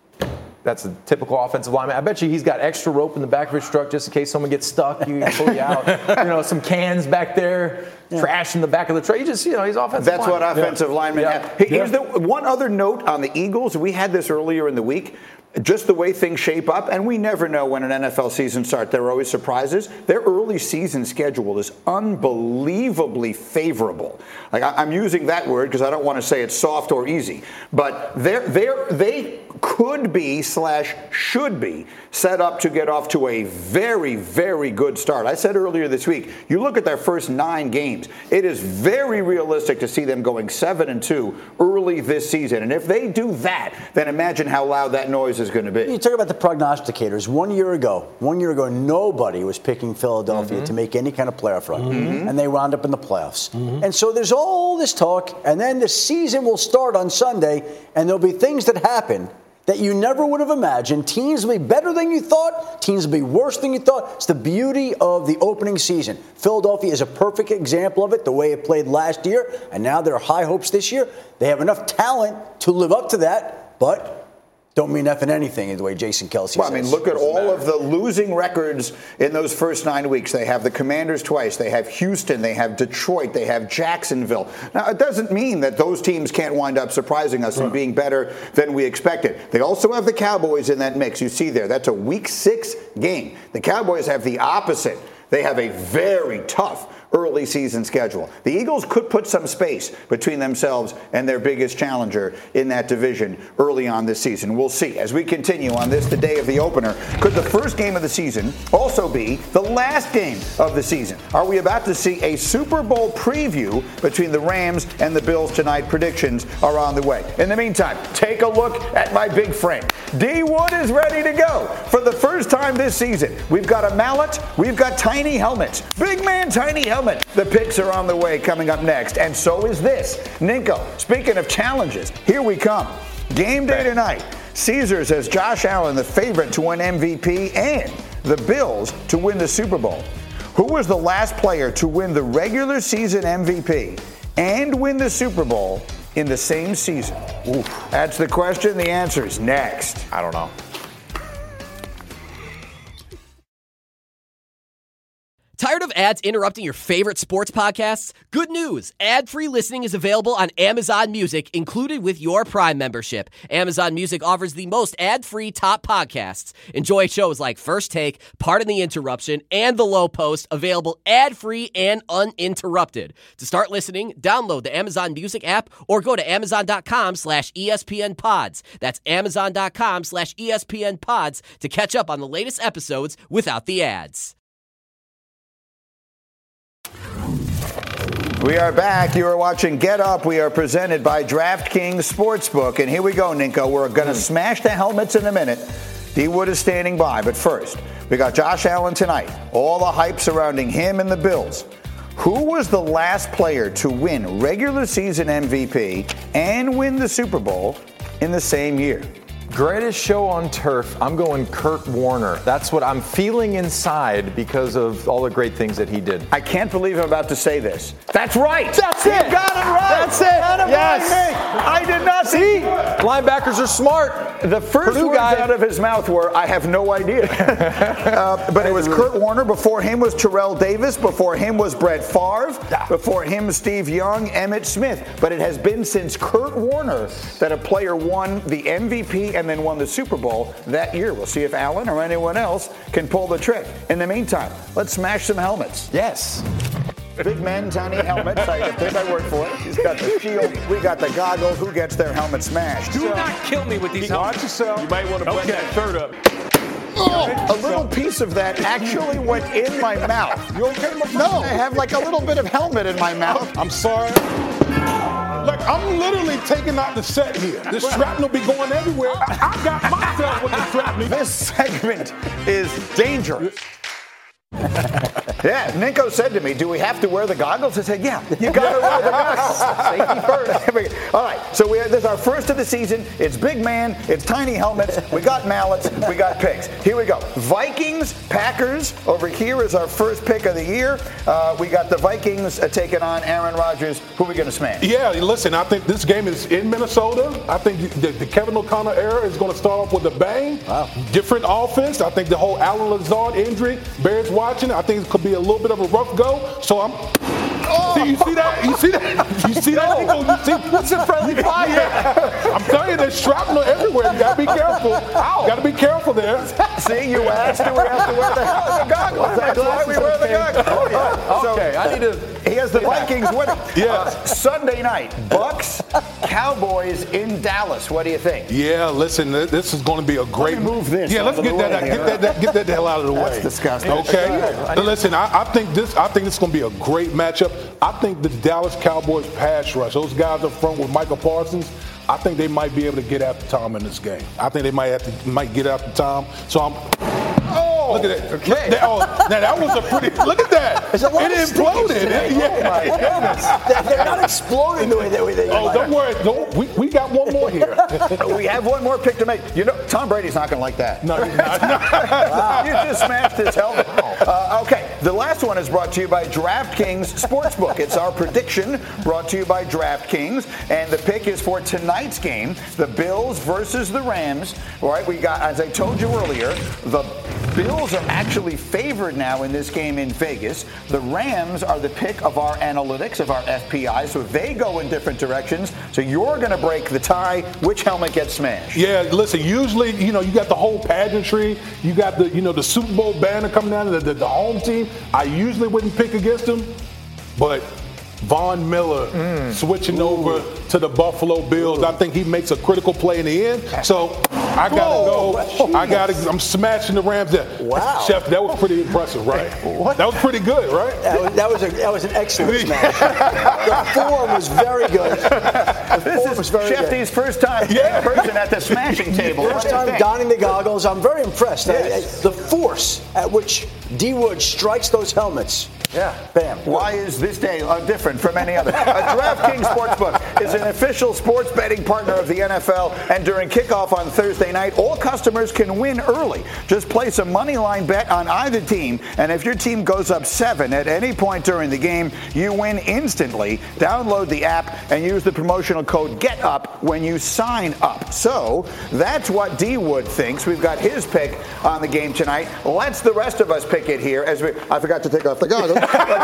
that's a typical offensive lineman. I bet you he's got extra rope in the back of his truck just in case someone gets stuck. You can pull you out. You know, some cans back there, yeah. trash in the back of the truck. You just, you know, he's offensive That's lineman. what offensive yeah. linemen yeah. have. Hey, yeah. Here's the one other note on the Eagles. We had this earlier in the week. Just the way things shape up, and we never know when an N F L season starts. There are always surprises. Their early season schedule is unbelievably favorable. Like I, I'm using that word because I don't want to say it's soft or easy, but they're, they're, they could be slash should be set up to get off to a very, very good start. I said earlier this week, you look at their first nine games, it is very realistic to see them going seven and two early this season. And if they do that, then imagine how loud that noise is going to be. You talk about the prognosticators. One year ago, one year ago, nobody was picking Philadelphia mm-hmm. to make any kind of playoff run, mm-hmm. and they wound up in the playoffs. Mm-hmm. And so there's all this talk, and then the season will start on Sunday, and there'll be things that happen that you never would have imagined. Teams will be better than you thought. Teams will be worse than you thought. It's the beauty of the opening season. Philadelphia is a perfect example of it, the way it played last year, and now there are high hopes this year. They have enough talent to live up to that, but don't mean nothing anything the way Jason Kelce well, says. I mean, look at all of the losing records in those first nine weeks. They have the Commanders twice. They have Houston. They have Detroit. They have Jacksonville. Now, it doesn't mean that those teams can't wind up surprising us right. and being better than we expected. They also have the Cowboys in that mix. You see there, that's a week six game. The Cowboys have the opposite. They have a very tough early season schedule. The Eagles could put some space between themselves and their biggest challenger in that division early on this season. We'll see. As we continue on this, the day of the opener, could the first game of the season also be the last game of the season? Are we about to see a Super Bowl preview between the Rams and the Bills tonight? Predictions are on the way. In the meantime, take a look at my big friend. D. Wood is ready to go. For the first time this season, we've got a mallet, we've got tiny helmets. Big man, tiny helmet. The picks are on the way coming up next, and so is this. Ninko, speaking of challenges, here we come. Game day tonight. Caesars has Josh Allen the favorite to win M V P and the Bills to win the Super Bowl. Who was the last player to win the regular season M V P and win the Super Bowl in the same season? Oof. That's the question. The answer is next. I don't know. Tired of ads interrupting your favorite sports podcasts? Good news! Ad-free listening is available on Amazon Music, included with your Prime membership. Amazon Music offers the most ad-free top podcasts. Enjoy shows like First Take, Pardon the Interruption, and The Low Post, available ad-free and uninterrupted. To start listening, download the Amazon Music app or go to amazon.com slash ESPN pods. That's amazon.com slash ESPN pods to catch up on the latest episodes without the ads. We are back. You are watching Get Up. We are presented by DraftKings Sportsbook. And here we go, Ninko. We're going to smash the helmets in a minute. D. Wood is standing by. But first, we got Josh Allen tonight. All the hype surrounding him and the Bills. Who was the last player to win regular season M V P and win the Super Bowl in the same year? Greatest show on turf. I'm going Kurt Warner. That's what I'm feeling inside because of all the great things that he did. I can't believe I'm about to say this. That's right. That's you it. You got it right. That's it. Yes. I did not see. Linebackers are smart. The first Purdue words guy. out of his mouth were, I have no idea. uh, but it was Kurt Warner. Before him was Terrell Davis. Before him was Brett Favre. Before him, Steve Young, Emmitt Smith. But it has been since Kurt Warner that a player won the M V P and then won the Super Bowl that year. We'll see if Allen or anyone else can pull the trick. In the meantime, let's smash some helmets. Yes. Big men, tiny helmets. I take my word for it. He's got the shield. We got the goggles. Who gets their helmet smashed? Do not kill me with these helmets. Watch yourself. You might want to blend that third up. Oh, a little piece of that actually went in my mouth. You okay, my friend? No, I have like a little bit of helmet in my mouth. I'm sorry. Look, I'm literally taking out the set here. This shrapnel be going everywhere. I got myself with the shrapnel. This segment is dangerous. Yeah, Ninko said to me, do we have to wear the goggles? I said, yeah, you got to wear the goggles. Safety first. All right, so we have, this is our first of the season. It's big man. It's tiny helmets. We got mallets. We got picks. Here we go. Vikings, Packers. Over here is our first pick of the year. Uh, we got the Vikings uh, taking on Aaron Rodgers. Who are we going to smash? Yeah, listen, I think this game is in Minnesota. I think the, the Kevin O'Connell era is going to start off with a bang. Wow. Different offense. I think the whole Alan Lazard injury bears watching. I think it could be a little bit of a rough go. So I'm. Oh. See, you see that? You see that? You see that? Oh. You see, what's a friendly fire? Yeah. I'm telling you, there's shrapnel everywhere. You got to be careful. Ow. Got to be careful there. See, you asked, do we have to wear the, the goggles? That's why we wear the goggles. Oh, yeah. So, okay, I need to. He has the Vikings winning. Yeah. Uh, Sunday night, Bucks, Cowboys in Dallas. What do you think? Yeah, listen, this is going to be a great Let me move. This yeah, let's get that, that, get that, that, get that the hell out of the way. That's disgusting. Okay. But listen, I, I think this. I think this is going to be a great matchup. I think the Dallas Cowboys pass rush, those guys up front with Michael Parsons, I think they might be able to get after Tom in this game. I think they might have to might get after Tom. So I'm. Oh, look at that. Okay. That, oh, now that was a pretty. Look at that. It imploded. It, yeah. Oh my goodness. They're not exploding the way that we think. Oh, don't worry. Don't, we, we got one more here. We have one more pick to make. You know, Tom Brady's not going to like that. No, he's not. Wow. You just smashed his helmet. Uh, okay, the last one is brought to you by DraftKings Sportsbook. It's our prediction brought to you by DraftKings, and the pick is for tonight's game, the Bills versus the Rams. All right, we got, as I told you earlier, the Bills are actually favored now in this game in Vegas. The Rams are the pick of our analytics, of our F P I, so they go in different directions. So you're going to break the tie. Which helmet gets smashed? Yeah, listen, usually, you know, you got the whole pageantry. You got the, you know, the Super Bowl banner coming down, the, the, the home team. I usually wouldn't pick against them, but Von Miller mm. switching Ooh. over to the Buffalo Bills. Ooh. I think he makes a critical play in the end. So I gotta Whoa. go. I gotta. I'm smashing the Rams there. Wow, Chef, that was pretty impressive, right? What? That was pretty good, right? That was, that was, a, that was an excellent smash. The form was very good. The this form is was very Shefty's good. first time yeah. in person at the smashing table. First time donning the goggles. I'm very impressed. Yes. The force at which D. Wood strikes those helmets. Yeah. Bam. Why is this day uh, different from any other? Uh, DraftKings Sportsbook is an official sports betting partner of the N F L, and during kickoff on Thursday night, all customers can win early. Just place a money line bet on either team, and if your team goes up seven at any point during the game, you win instantly. Download the app and use the promotional code GETUP when you sign up. So that's what D. Wood thinks. We've got his pick on the game tonight. Let's the rest of us pick it here. As we, I forgot to take off the goggles.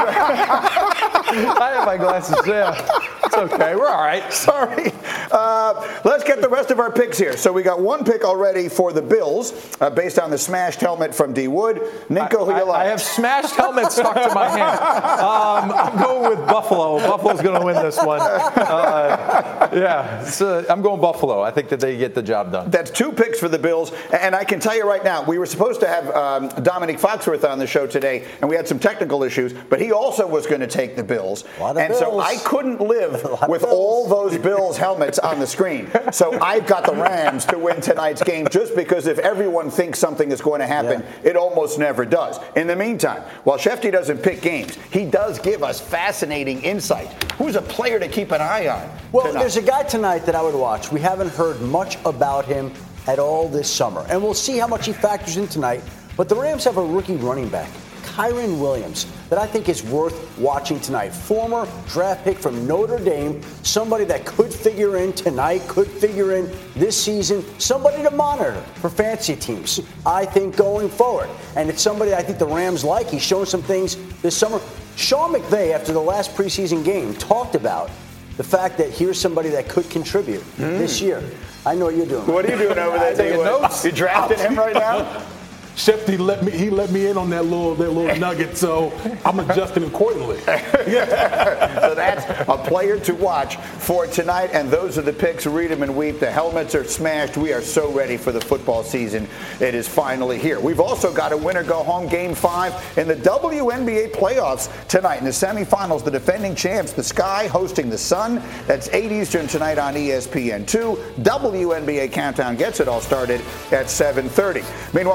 I have my glasses. Yeah, it's okay. We're all right. Sorry. Uh, let's get the rest of our picks here. So we got one pick already for the Bills, uh, based on the smashed helmet from D. Wood. Ninko, who I, you like? I have smashed helmets stuck to my hand. Um, I'm going with Buffalo. Buffalo's going to win this one. Uh, yeah, so I'm going Buffalo. I think that they get the job done. That's two picks for the Bills, and I can tell you right now, we were supposed to have um, Dominic Foxworth on the show today, and we had some technical issues. But he also was going to take the Bills. And bills. so I couldn't live with all those Bills helmets on the screen. So I've got the Rams to win tonight's game, just because if everyone thinks something is going to happen, yeah. it almost never does. In the meantime, while Shefty doesn't pick games, he does give us fascinating insight. Who's a player to keep an eye on? Well, tonight? There's a guy tonight that I would watch. We haven't heard much about him at all this summer. And we'll see how much he factors in tonight. But the Rams have a rookie running back, Kyren Williams, that I think is worth watching tonight. Former draft pick from Notre Dame, somebody that could figure in tonight, could figure in this season, somebody to monitor for fantasy teams, I think, going forward. And it's somebody I think the Rams like. He's shown some things this summer. Sean McVay, after the last preseason game, talked about the fact that here's somebody that could contribute mm. this year. I know what you're doing. What are you doing over there? Taking notes. You drafted him right now? Shefty let me he let me in on that little that little nugget, so I'm adjusting accordingly. So that's a player to watch for tonight, and those are the picks. Read them and weep. The helmets are smashed. We are so ready for the football season. It is finally here. We've also got a winner go home game five in the W N B A playoffs tonight. In the semifinals, the defending champs, the Sky hosting the Sun. That's eight Eastern tonight on E S P N two. W N B A Countdown gets it all started at seven thirty. Meanwhile, the fun will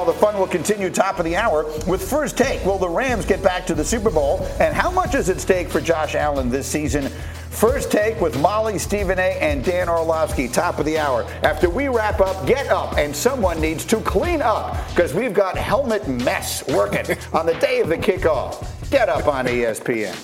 continue top of the hour with First Take. Will the Rams get back to the Super Bowl? And how much is at stake for Josh Allen this season? First Take with Molly, Stephen A., and Dan Orlovsky, top of the hour. After we wrap up, get up, and someone needs to clean up because we've got helmet mess working on the day of the kickoff. Get up on E S P N.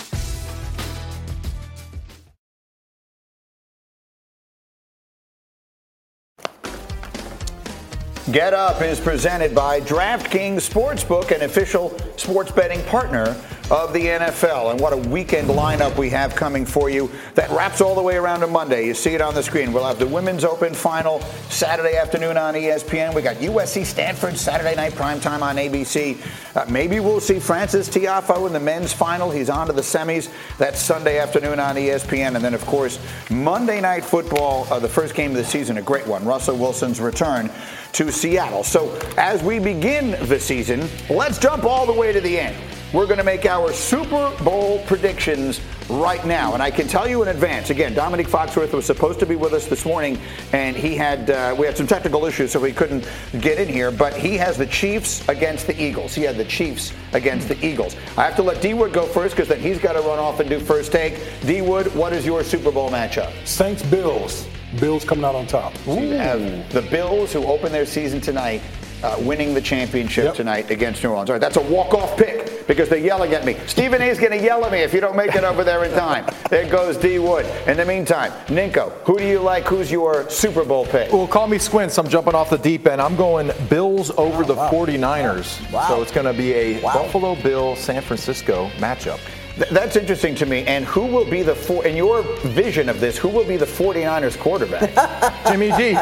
Get Up is presented by DraftKings Sportsbook, an official sports betting partner of the N F L. And what a weekend lineup we have coming for you that wraps all the way around to Monday. You see it on the screen. We'll have the Women's Open final Saturday afternoon on E S P N. We got U S C Stanford Saturday night primetime on A B C. Uh, maybe we'll see Francis Tiafoe in the men's final. He's on to the semis. That's Sunday afternoon on E S P N. And then, of course, Monday Night Football, uh, the first game of the season, a great one. Russell Wilson's return to Seattle. So as we begin the season, let's jump all the way to the end. We're going to make our Super Bowl predictions right now. And I can tell you in advance, again, Dominique Foxworth was supposed to be with us this morning, and he had uh, we had some technical issues, so he couldn't get in here. But he has the Chiefs against the Eagles. He had the Chiefs against the Eagles. I have to let D-Wood go first because then he's got to run off and do First Take. D-Wood, what is your Super Bowl matchup? Saints-Bills. Bills coming out on top. So you have the Bills, who open their season tonight, uh, winning the championship yep. tonight against New Orleans. All right, that's a walk-off pick because they're yelling at me. Stephen A. is going to yell at me if you don't make it over there in time. There goes D. Wood. In the meantime, Ninko, who do you like? Who's your Super Bowl pick? Well, call me Squints. I'm jumping off the deep end. I'm going Bills over oh, the wow. 49ers. Wow. So it's going to be a wow. Buffalo Bill San Francisco matchup. Th- that's interesting to me. And who will be the, for- in your vision of this, who will be the 49ers quarterback? Jimmy G.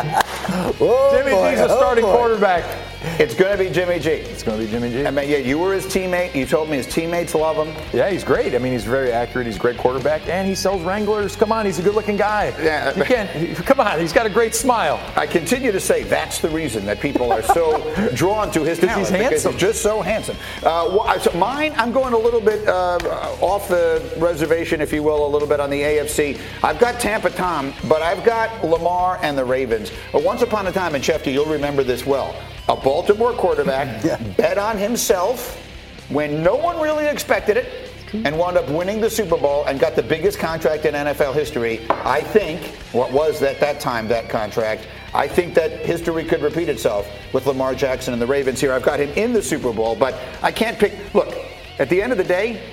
Oh, Jimmy boy. G's a starting oh, quarterback. It's going to be Jimmy G. It's going to be Jimmy G. I mean, yeah, you were his teammate. You told me his teammates love him. Yeah, he's great. I mean, he's very accurate. He's a great quarterback, and he sells Wranglers. Come on, he's a good-looking guy. Yeah, you can't. Come on, he's got a great smile. I continue to say that's the reason that people are so drawn to his talent. He's handsome. He's just so handsome. Uh, so mine, I'm going a little bit uh, off the reservation, if you will, a little bit on the A F C. I've got Tampa Tom, but I've got Lamar and the Ravens. But once upon a time, and Shefty, you'll remember this well. A Baltimore quarterback yeah. bet on himself when no one really expected it and wound up winning the Super Bowl and got the biggest contract in N F L history. I think, what was at that time that contract, I think that history could repeat itself with Lamar Jackson and the Ravens here. I've got him in the Super Bowl, but I can't pick. Look, at the end of the day,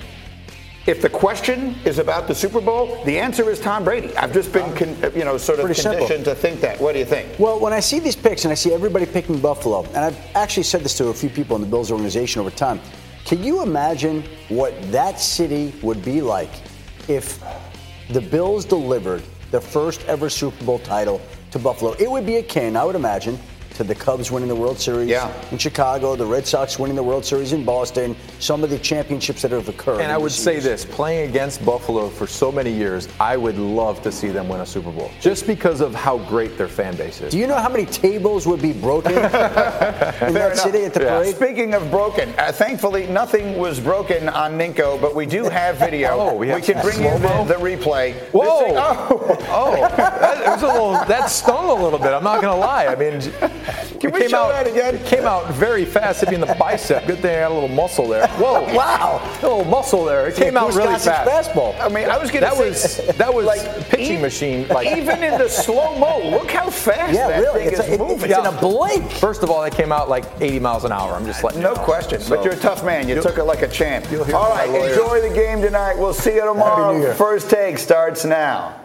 if the question is about the Super Bowl, the answer is Tom Brady. I've just been, con- you know, sort of Pretty conditioned simple. to think that. What do you think? Well, when I see these picks and I see everybody picking Buffalo, and I've actually said this to a few people in the Bills organization over time, can you imagine what that city would be like if the Bills delivered the first ever Super Bowl title to Buffalo? It would be akin, I would imagine, to the Cubs winning the World Series yeah. in Chicago, the Red Sox winning the World Series in Boston, some of the championships that have occurred. And I would say this, playing against Buffalo for so many years, I would love to see them win a Super Bowl, just because of how great their fan base is. Do you know how many tables would be broken in that enough. city at the yeah. parade? Speaking of broken, uh, thankfully nothing was broken on Ninko, but we do have video. oh, we, we can bring you the, the replay. Whoa! Thing, oh, oh that, it was a little, that stung a little bit. I'm not going to lie. I mean, can we came show out, that again? It came out very fast, hitting the bicep. Good thing I got a little muscle there. Whoa! Wow! A little muscle there. It came out really fast. Fastball. I mean, I was going to say was that was like, pitching even, machine. Like even in the slow mo, look how fast yeah, that really. thing It's is a, moving. It's yeah. in a blink. First of all, it came out like eighty miles an hour. I'm just letting no you know. question. So, but you're a tough man. You took it like a champ. All right, enjoy the game tonight. We'll see you tomorrow. First Take starts now.